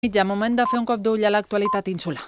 Ja moment de fer un cop d'ull a l'actualitat insular.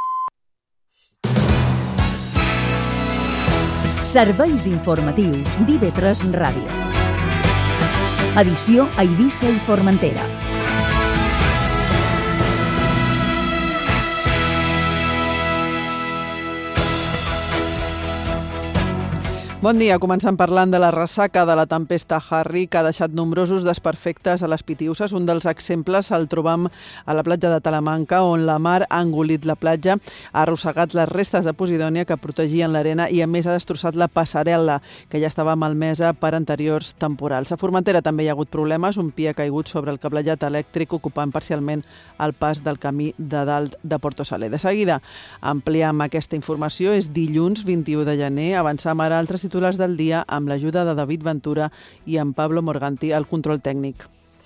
Serveis informatius d'IV3 Ràdio. Edició a Eivissa i Formentera. Bon dia, comencem parlant de la ressaca de la tempesta Harry, que ha deixat nombrosos desperfectes a les Pitiüses. Un dels exemples el trobam a la platja de Talamanca, on la mar ha engolit la platja, ha arrossegat les restes de posidònia que protegien l'arena i a més ha destrossat la passarel·la, que ja estava malmesa per anteriors temporals. A Formentera també hi ha hagut problemes. Un pi ha caigut sobre el cablejat elèctric, ocupant parcialment el pas del camí de dalt de Portosaler. De seguida ampliem aquesta informació. És dilluns 21 de gener. Avançam ara altres titulars del dia amb l'ajuda de David Ventura i en Pablo Morganti al control tècnic.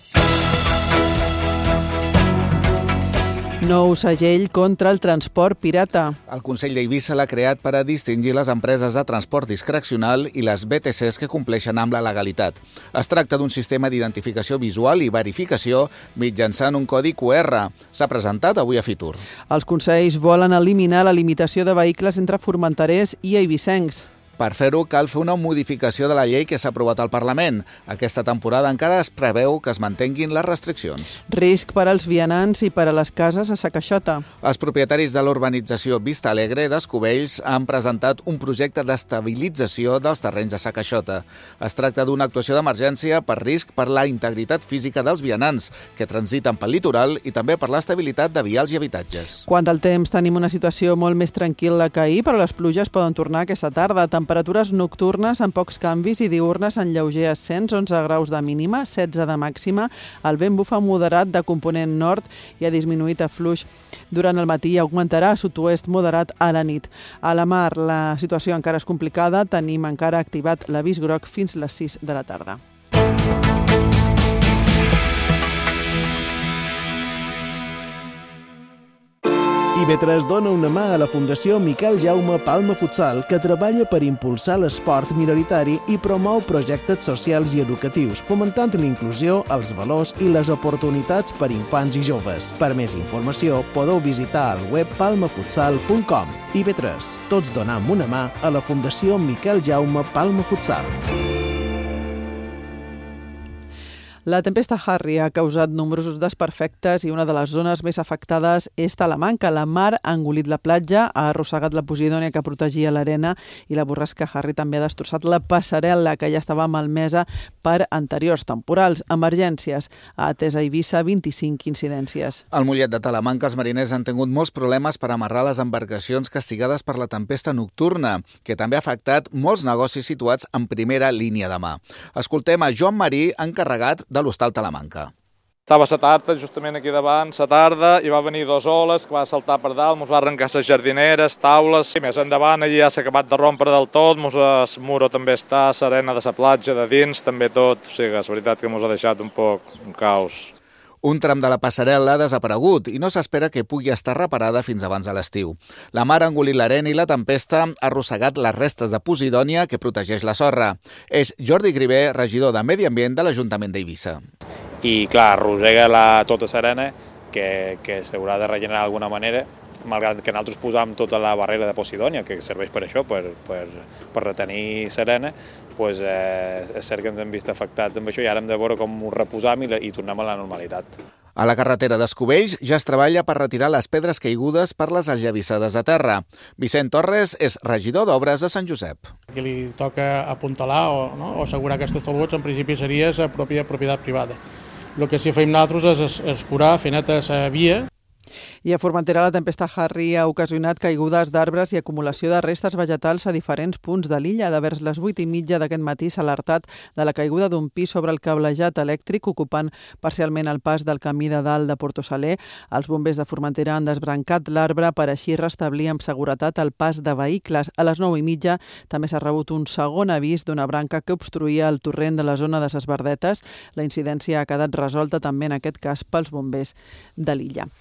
Nou segell contra el transport pirata. El Consell d'Eivissa l'ha creat per a distingir les empreses de transport discrecional i les BTCs que compleixen amb la legalitat. Es tracta d'un sistema d'identificació visual i verificació mitjançant un codi QR. S'ha presentat avui a Fitur. Els consells volen eliminar la limitació de vehicles entre formenterers i eivissencs. Per fer-ho, cal fer una modificació de la llei que s'ha aprovat al Parlament. Aquesta temporada encara es preveu que es mantenguin les restriccions. Risc per als vianants i per a les cases a Sacaixota. Els propietaris de l'urbanització Vista Alegre d'Escovells han presentat un projecte d'estabilització dels terrenys de Sacaixota. Es tracta d'una actuació d'emergència per risc per la integritat física dels vianants que transiten pel litoral i també per l'estabilitat de vials i habitatges. Quant al temps, tenim una situació molt més tranquil·la que ahir, però les pluges poden tornar aquesta tarda. Temperatures nocturnes amb pocs canvis i diürnes en lleuger ascens, 11 graus de mínima, 16 de màxima. El vent bufa moderat de component nord i ha disminuït a fluix durant el matí i augmentarà a sud-oest moderat a la nit. A la mar la situació encara és complicada, tenim encara activat l'avís groc fins les 6 de la tarda. IV3 dona una mà a la Fundació Miquel Jaume Palma Futsal, que treballa per impulsar l'esport minoritari i promou projectes socials i educatius, fomentant l'inclusió, els valors i les oportunitats per infants i joves. Per més informació, podeu visitar el web palmafutsal.com. IV3, tots donam una mà a la Fundació Miquel Jaume Palma Futsal. La tempesta Harry ha causat nombrosos desperfectes i una de les zones més afectades és Talamanca. La mar ha engolit la platja, ha arrossegat la posidònia que protegia l'arena i la borrasca Harry també ha destrossat la passarel·la que ja estava malmesa per anteriors temporals. Emergències. Ha atès a Eivissa 25 incidències. Al Mollet de Talamanca els mariners han tingut molts problemes per amarrar les embarcacions castigades per la tempesta nocturna, que també ha afectat molts negocis situats en primera línia de mà. Escoltem a Joan Marí, encarregat de l'Hostal Talamanca. Estava a la tarda, justament aquí davant, la tarda, i va venir dos oles que va saltar per dalt, ens va arrencar les jardineres, taules, i més endavant allà ja s'ha acabat de rompre del tot, el muro també està, l'arena de la platja, de dins, també tot, o sigui, és veritat que ens ha deixat un poc un caos. Un tram de la passarel·la ha desaparegut i no s'espera que pugui estar reparada fins abans de l'estiu. La mar ha engolit l'arena i la tempesta ha arrossegat les restes de posidònia que protegeix la sorra. És Jordi Griver, regidor de Medi Ambient de l'Ajuntament d'Eivissa. I clar, arrossega tota l'arena que s'haurà de regenerar d'alguna manera, malgrat que nosaltres posam tota la barrera de posidònia, que serveix per això, per retenir l'arena, doncs és cert que ens hem vist afectats amb això i ara hem de veure com ho reposam i tornem a la normalitat. A la carretera d'Escovells ja es treballa per retirar les pedres caigudes per les esllavissades a terra. Vicent Torres és regidor d'Obres de Sant Josep. Aquí li toca apuntalar o assegurar aquestes tolvots, en principi seria la propietat privada. El que sí fem nosaltres és curar, fer neta la via. I a Formentera la tempesta Harry ha ocasionat caigudes d'arbres i acumulació de restes vegetals a diferents punts de l'illa. De vers les 8:30 d'aquest matí s'ha alertat de la caiguda d'un pis sobre el cablejat elèctric, ocupant parcialment el pas del camí de dalt de Portosaler. Els bombers de Formentera han desbrancat l'arbre per així restablir amb seguretat el pas de vehicles. A les 9:30 també s'ha rebut un segon avís d'una branca que obstruïa el torrent de la zona de ses Verdetes. La incidència ha quedat resolta també en aquest cas pels bombers de l'illa. I per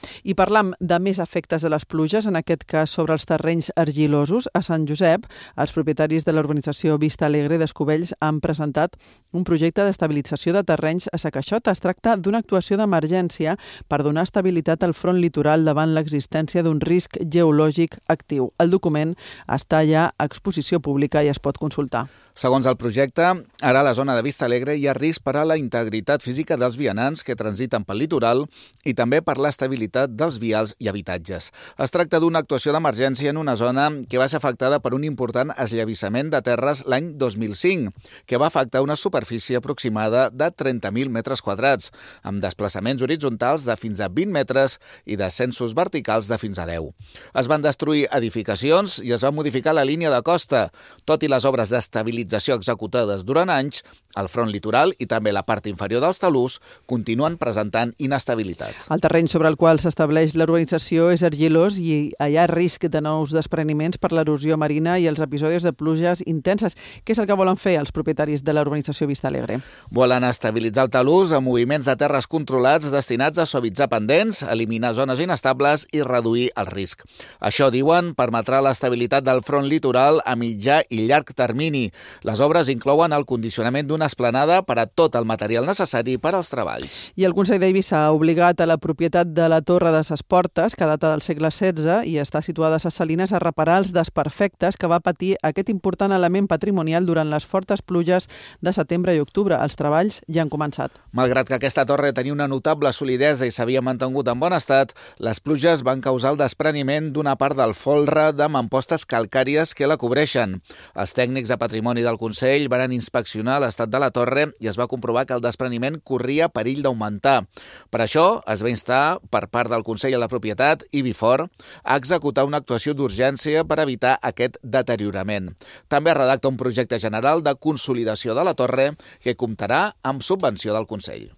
parlam de més efectes de les pluges, en aquest cas sobre els terrenys argilosos. A Sant Josep, els propietaris de la urbanització Vista Alegre d'Escubells han presentat un projecte d'estabilització de terrenys a Sacaixot. Es tracta d'una actuació d'emergència per donar estabilitat al front litoral davant l'existència d'un risc geològic actiu. El document està ja a exposició pública i es pot consultar. Segons el projecte, ara a la zona de Vista Alegre hi ha risc per a la integritat física dels vianants que transiten pel litoral i també per l'estabilitat dels vials i habitatges. Es tracta d'una actuació d'emergència en una zona que va ser afectada per un important esllavissament de terres l'any 2005, que va afectar una superfície aproximada de 30.000 metres quadrats, amb desplaçaments horitzontals de fins a 20 metres i descensos verticals de fins a 10. Es van destruir edificacions i es va modificar la línia de costa, tot i les obres d'estabilització executades durant anys, el front litoral i també la part inferior dels talús continuen presentant inestabilitat. El terreny sobre el qual s'estableix l'urbanització és argilós i hi ha risc de nous despreniments per l'erosió marina i els episodis de pluges intenses. Què és el que volen fer els propietaris de l'urbanització Vista Alegre? Volen estabilitzar el talús amb moviments de terres controlats destinats a suavitzar pendents, eliminar zones inestables i reduir el risc. Això, diuen, permetrà l'estabilitat del front litoral a mitjà i llarg termini. Les obres inclouen el condicionament d'una esplanada per a tot el material necessari per als treballs. I el Consell d'Eivissa ha obligat a la propietat de la Torre de Ses Portes, que data del segle XVI i està situada a Ses Salines, a reparar els desperfectes que va patir aquest important element patrimonial durant les fortes pluges de setembre i octubre. Els treballs ja han començat. Malgrat que aquesta torre tenia una notable solidesa i s'havia mantingut en bon estat, les pluges van causar el despreniment d'una part del folre de mampostes calcàries que la cobreixen. Els tècnics de patrimoni del Consell van inspeccionar l'estat de la torre i es va comprovar que el despreniment corria perill d'augmentar. Per això es va instar per part del Consell a la propietat i Bifort a executar una actuació d'urgència per evitar aquest deteriorament. També es redacta un projecte general de consolidació de la torre que comptarà amb subvenció del Consell.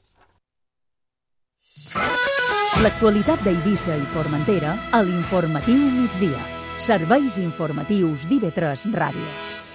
L'actualitat d'Eivissa i Formentera a l'Informatiu Migdia. Serveis informatius d'IV3 Ràdio.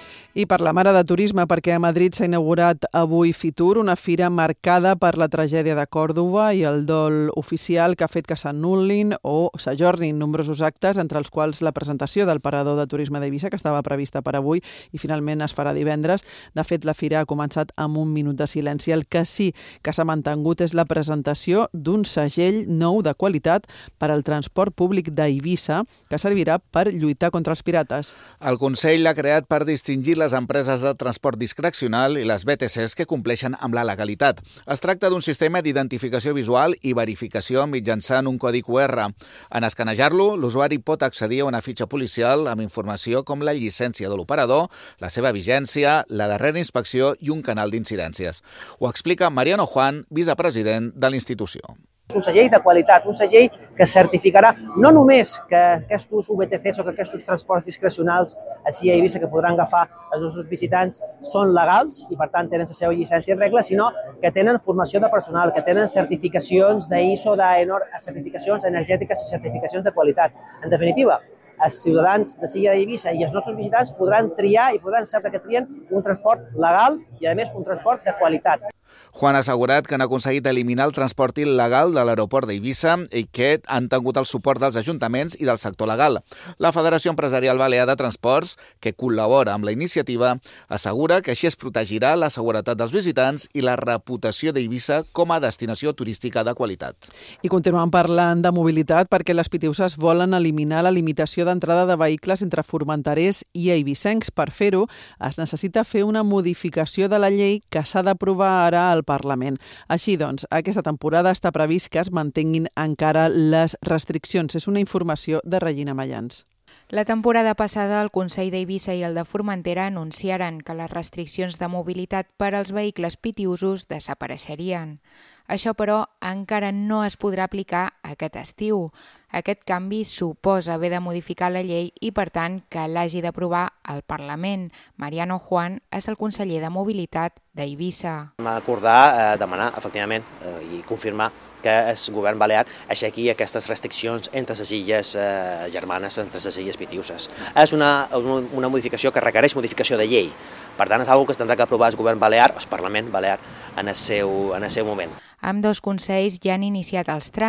I parlem ara de turisme perquè a Madrid s'ha inaugurat avui Fitur, una fira marcada per la tragèdia de Còrdova i el dol oficial que ha fet que s'anul·lin o s'ajornin nombrosos actes, entre els quals la presentació del parador de turisme d'Eivissa, que estava prevista per avui i finalment es farà divendres. De fet, la fira ha començat amb un minut de silenci. El que sí que s'ha mantingut és la presentació d'un segell nou de qualitat per al transport públic d'Eivissa, que servirà per lluitar contra els pirates. El Consell l'ha creat per distingir les empreses de transport discrecional i les BTCs que compleixen amb la legalitat. Es tracta d'un sistema d'identificació visual i verificació mitjançant un codi QR. En escanejar-lo, l'usuari pot accedir a una fitxa policial amb informació com la llicència de l'operador, la seva vigència, la darrera inspecció i un canal d'incidències. Ho explica Mariano Juan, vicepresident de l'institució. És un segell de qualitat, un segell que certificarà no només que aquests VTCs o que aquests transports discrecionals així a Eivissa que podran agafar els nostres visitants són legals i per tant tenen la seva llicència en regla, sinó que tenen formació de personal, que tenen certificacions d'ISO, certificacions energètiques i certificacions de qualitat. En definitiva, els ciutadans de Silla d'Eivissa i els nostres visitants podran triar i podran saber que trien un transport legal i, a més, un transport de qualitat. Juan ha assegurat que han aconseguit eliminar el transport il·legal de l'aeroport d'Eivissa i que han tingut el suport dels ajuntaments i del sector legal. La Federació Empresarial Balear de Transports, que col·labora amb la iniciativa, assegura que així es protegirà la seguretat dels visitants i la reputació d'Eivissa com a destinació turística de qualitat. I continuem parlant de mobilitat perquè les pitiuses volen eliminar la limitació d'entrada de vehicles entre formenterers i eivissencs. Per fer-ho, es necessita fer una modificació de la llei que s'ha d'aprovar ara al Parlament. Així doncs, aquesta temporada està previst que es mantinguin encara les restriccions. És una informació de Regina Mayans. La temporada passada, el Consell d'Eivissa i el de Formentera anunciaren que les restriccions de mobilitat per als vehicles pitiusos desapareixerien. Això, però, encara no es podrà aplicar aquest estiu. Aquest canvi suposa haver de modificar la llei i, per tant, que l'hagi d'aprovar el Parlament. Mariano Juan és el conseller de Mobilitat d'Eivissa. Hem d'acordar, demanar, efectivament, i confirmar que el govern balear aixequi aquestes restriccions entre les illes germanes, entre les illes pitiuses. És una modificació que requereix modificació de llei. Per tant, és una cosa que tindrà que aprovar el govern balear, el Parlament balear, en el seu moment. Ambdós consells ja han iniciat els tràmits. Ho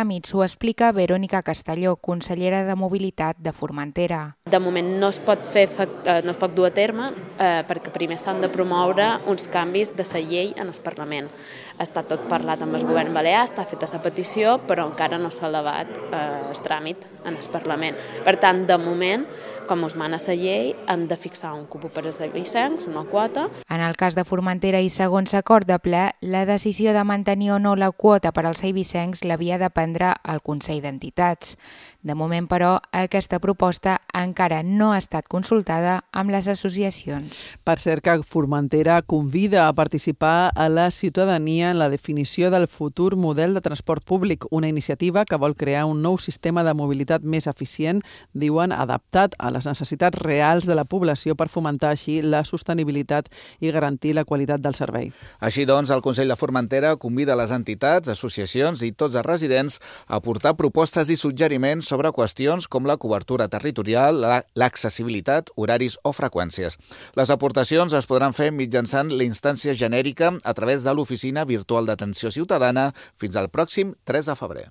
explica Verònica Castelló, consellera de Mobilitat de Formentera. De moment no es pot dur a terme perquè primer s'han de promoure uns canvis de la llei en el Parlament. Està tot parlat amb el govern balear, està feta la petició, però encara no s'ha elevat el tràmit en el Parlament. Per tant, de moment, com us mana la llei, hem de fixar un cupó per als eivissencs, una quota. En el cas de Formentera i segons acord de ple, la decisió de mantenir o no la quota per als eivissencs l'havia de prendre el Consell d'Entitats. De moment, però, aquesta proposta encara no ha estat consultada amb les associacions. Per cert, que Formentera convida a participar a la ciutadania en la definició del futur model de transport públic, una iniciativa que vol crear un nou sistema de mobilitat més eficient, diuen, adaptat a les necessitats reals de la població per fomentar així la sostenibilitat i garantir la qualitat del servei. Així doncs, el Consell de Formentera convida les entitats, associacions i tots els residents a aportar propostes i suggeriments sobre qüestions com la cobertura territorial, l'accessibilitat, horaris o freqüències. Les aportacions es podran fer mitjançant la instància genèrica a través de l'Oficina Virtual d'Atenció Ciutadana fins al pròxim 3 de febrer.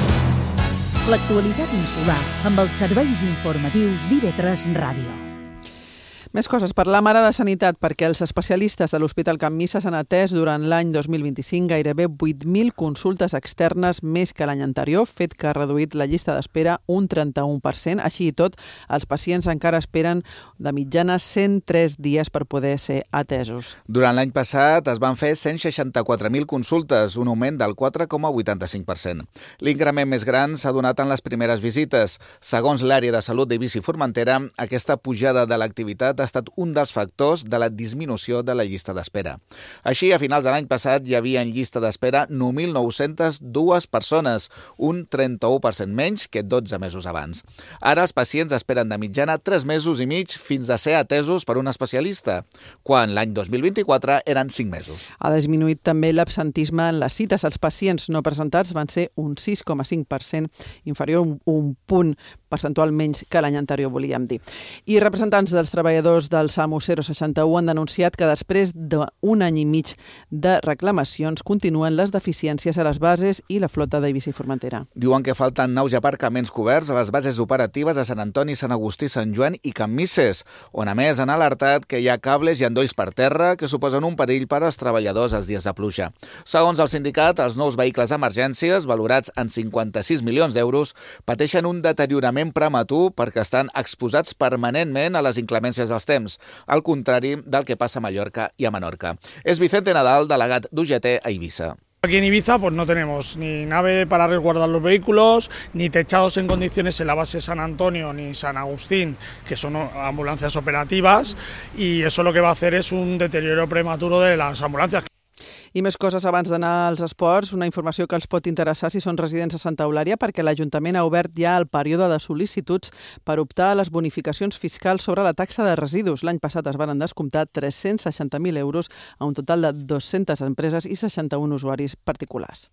L'actualitat insular amb els serveis informatius d'IV3 Ràdio. Més coses. Parlam ara de sanitat perquè els especialistes de l'Hospital Can Missa s'han atès durant l'any 2025 gairebé 8.000 consultes externes més que l'any anterior, fet que ha reduït la llista d'espera un 31%. Així i tot, els pacients encara esperen de mitjana 103 dies per poder ser atesos. Durant l'any passat es van fer 164.000 consultes, un augment del 4,85%. L'increment més gran s'ha donat en les primeres visites. Segons l'àrea de salut d'Eivissa i Formentera, aquesta pujada de l'activitat ha estat un dels factors de la disminució de la llista d'espera. Així, a finals de l'any passat hi havia en llista d'espera 9.902 persones, un 31% menys que 12 mesos abans. Ara els pacients esperen de mitjana 3 mesos i mig fins a ser atesos per un especialista, quan l'any 2024 eren 5 mesos. Ha disminuït també l'absentisme en les cites. Els pacients no presentats van ser un 6,5%, inferior un punt percentual menys que l'any anterior, volíem dir. I representants dels treballadors del SAMU 061 han denunciat que després d'un any i mig de reclamacions continuen les deficiències a les bases i la flota d'Eivissa i Formentera. Diuen que falten naus i aparcaments coberts a les bases operatives de Sant Antoni, Sant Agustí, Sant Joan i Can Misses, on a més han alertat que hi ha cables i endolls per terra que suposen un perill per als treballadors els dies de pluja. Segons el sindicat, els nous vehicles d'emergències, valorats en 56 milions d'euros, pateixen un deteriorament prematur perquè estan exposats permanentment a les inclemències dels temps, al contrari del que passa a Mallorca i a Menorca. És Vicente Nadal, delegat d'UGT a Eivissa. Aquí en Ibiza pues no tenemos ni nave para resguardar los vehículos, ni techados en condiciones en la base San Antonio ni San Agustín, que son ambulancias operativas, y eso lo que va a hacer es un deterioro prematuro de las ambulancias. I més coses abans d'anar als esports, una informació que els pot interessar si són residents a Santa Eulària, perquè l'Ajuntament ha obert ja el període de sol·licituds per optar a les bonificacions fiscals sobre la taxa de residus. L'any passat es van descomptar 360.000 euros a un total de 200 empreses i 61 usuaris particulars.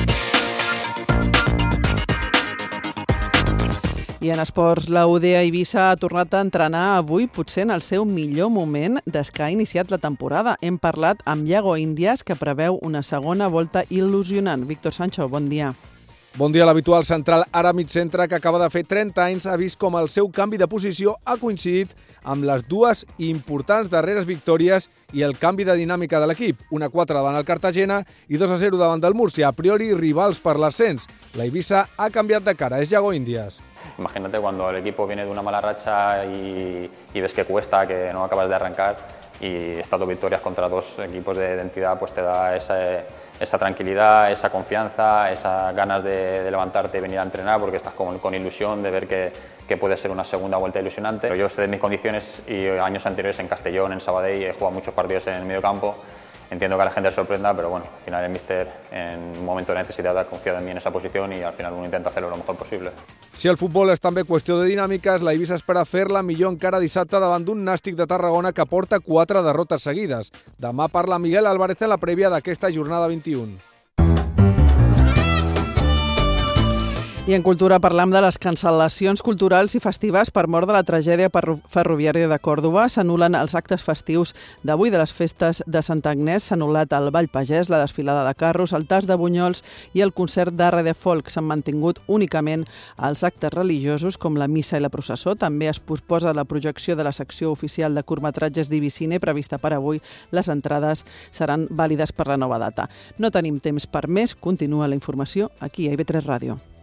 I en esports, la UD Eivissa ha tornat a entrenar avui, potser en el seu millor moment des que ha iniciat la temporada. Hem parlat amb Iago Índias, que preveu una segona volta il·lusionant. Víctor Sancho, bon dia. Bon dia. L'habitual central ara mig centre, que acaba de fer 30 anys, ha vist com el seu canvi de posició ha coincidit amb les dues importants darreres victòries i el canvi de dinàmica de l'equip. 1-4 davant el Cartagena i 2-0 davant del Múrcia, a priori rivals per l'ascens. La Eivissa ha canviat de cara. És Iago Índias. Imagínate cuando el equipo viene de una mala racha y ves que cuesta, que no acabas de arrancar, y estas dos victorias contra dos equipos de entidad pues te da esa tranquilidad, esa confianza, esas ganas de levantarte y venir a entrenar, porque estás con ilusión de ver que puede ser una segunda vuelta ilusionante. Yo sé de mis condiciones y años anteriores en Castellón, en Sabadell, he jugado muchos partidos en el medio campo. Entiendo que a la gente le sorprenda, pero bueno, al final el míster en un momento de necesidad ha confiado en mí en esa posición y al final uno intenta hacerlo lo mejor posible. Si el futbol és també qüestió de dinàmiques, la Eivissa espera fer-la millor encara dissabte davant d'un Nàstic de Tarragona que porta 4 derrotes seguides. Demà parla Miguel Álvarez en la prèvia d'aquesta jornada 21. I en cultura parlam de les cancel·lacions culturals i festives per mort de la tragèdia ferroviària de Còrdova. S'anul·len els actes festius d'avui de les festes de Sant Agnès. S'ha anul·lat el Ball Pagès, la desfilada de carros, el tas de bunyols i el concert d'arre de folk. S'han mantingut únicament els actes religiosos com la missa i la processó. També es posposa la projecció de la secció oficial de curtmetratges d'Ibicine prevista per avui. Les entrades seran vàlides per la nova data. No tenim temps per més. Continua la informació aquí a IB3 Ràdio.